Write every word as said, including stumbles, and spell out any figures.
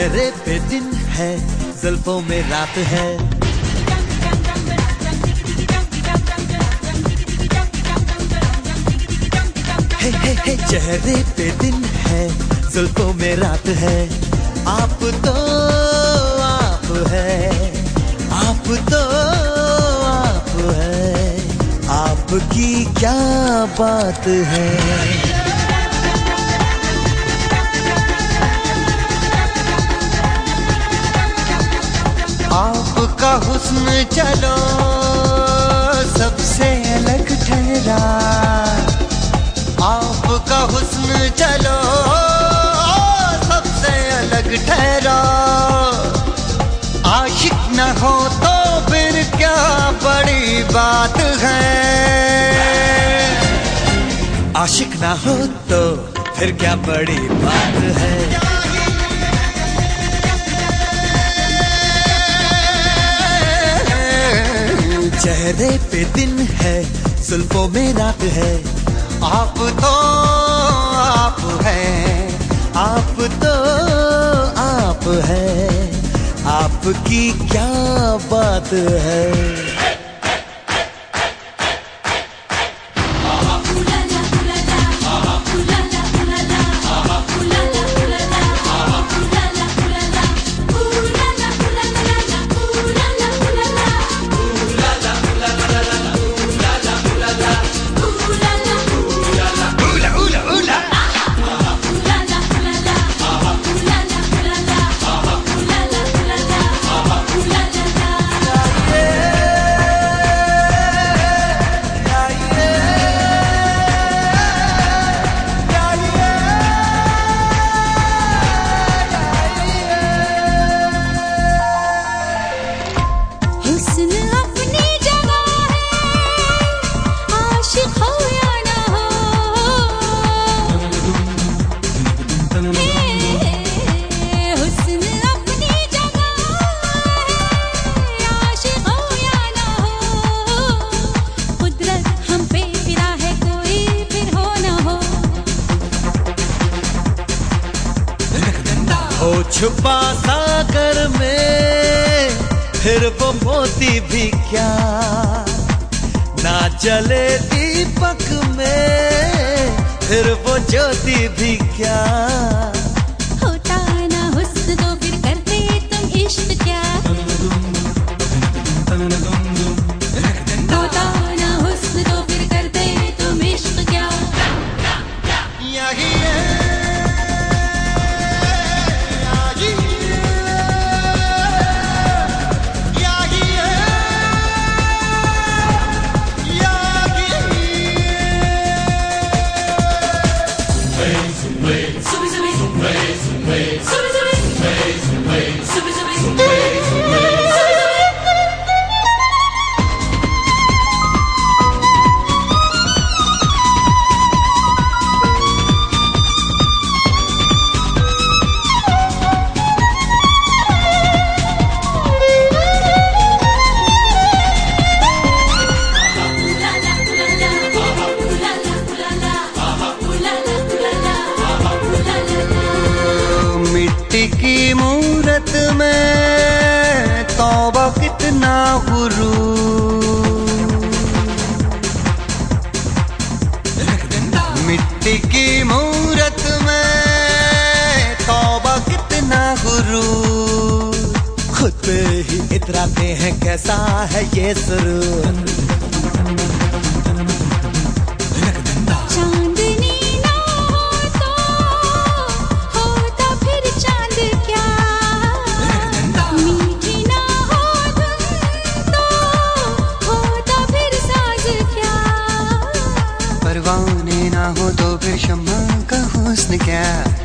चेहरे पे दिन है, जुल्फों में रात है। हे हे हे चेहरे पे दिन है, जुल्फों में रात है। आप तो आप है, आप तो आप है, आपकी क्या बात है। आपका हुस्न चलो सबसे अलग ठहरा, आपका हुस्न चलो सबसे अलग ठहरा। आशिक न हो तो फिर क्या बड़ी बात है, आशिक न हो तो फिर क्या बड़ी बात है। चेहरे पे दिन है, जुल्फों में रात है। आप तो आप है, आप तो आप है, आपकी क्या बात है। हो छुपा सागर में फिर वो मोती भी क्या, ना जले दीपक में फिर वो ज्योति भी क्या। होता ना हुस्न तो फिर करते तुम इश्क क्या, होता ना हुस्न तो फिर करते तुम इश्क क्या। यही है की मूरत में तौबा कितना गुरूर, मिट्टी की मूरत में तौबा कितना गुरूर। खुद पे ही इतराते हैं कैसा है ये सुरूर। परवाने ना हो तो फिर शम्मा का हुस्न क्या।